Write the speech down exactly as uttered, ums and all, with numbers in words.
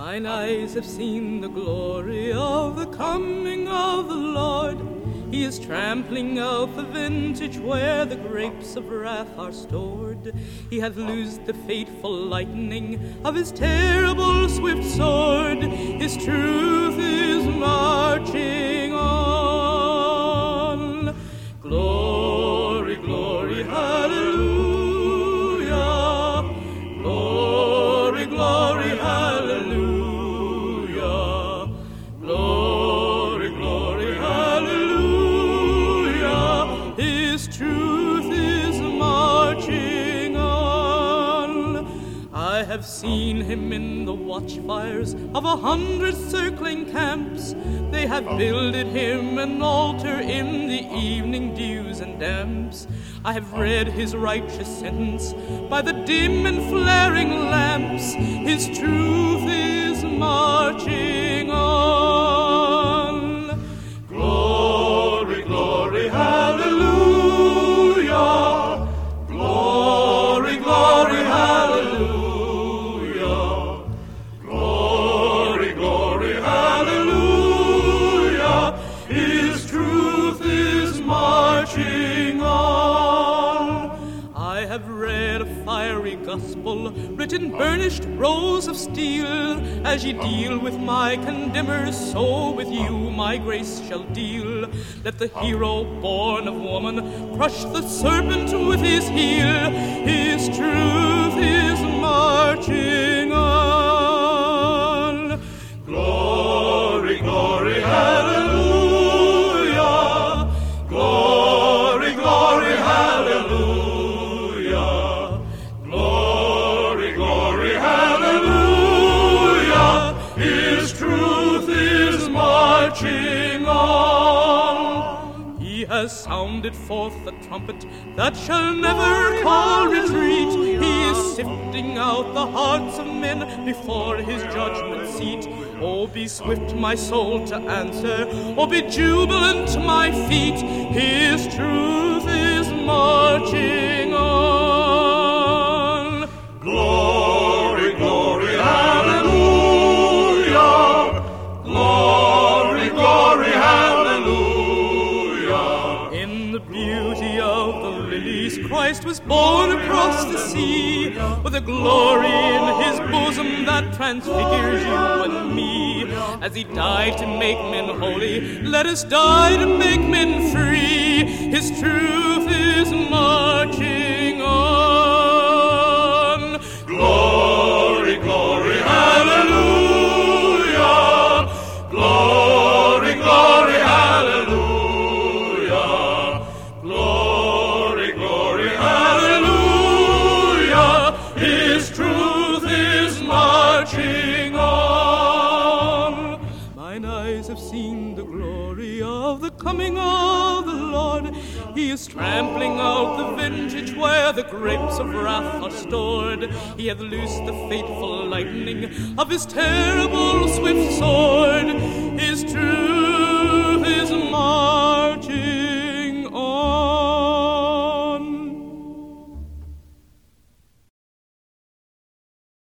Mine eyes have seen the glory of the coming of the Lord. He is trampling out the vintage where the grapes of wrath are stored. He hath loosed the fateful lightning of his terrible swift sword. His truth is marching on. Glory, glory, hallelujah. Glory, glory, hallelujah. Glory, glory, hallelujah. His truth is marching on. I have seen him in the watchfires of a hundred circling camps. They have builded him an altar in the evening dews and damps. I have read his righteous sentence by the dim and flaring lamps. His truth is marching on. Glory, glory, hallelujah. Glory, glory, hallelujah. Glory, glory, hallelujah. His truth is marching on. I have read a fiery gospel, written burnished rows of steel. As ye deal with my condemners, so with you my grace shall deal. Let the hero born of woman crush the serpent with his heel. His truth is marching on. Glory, glory, hallelujah. Glory, glory, hallelujah. Glory, glory, hallelujah. His truth is marching on. He has sounded forth the trumpet that shall never call retreat. He is sifting out the hearts of men before his judgment seat. Oh, be swift, my soul, to answer. Oh, be jubilant, my feet. His truth is marching on. Glory, glory, hallelujah. Glory, glory, hallelujah. In the beauty of the lilies, Christ was born across the sea, with a glory in his bosom that transfigures you and me. As he died to make men holy, let us die to make men free. His truth is marching on. Glory, glory, hallelujah. Glory, glory, hallelujah. Glory, glory, hallelujah. His truth is marching on. Mine eyes have seen the glory of the coming of the Lord. He is trampling out the vintage where the grapes of wrath are stored. He hath loosed the fateful lightning of his terrible swift sword. His truth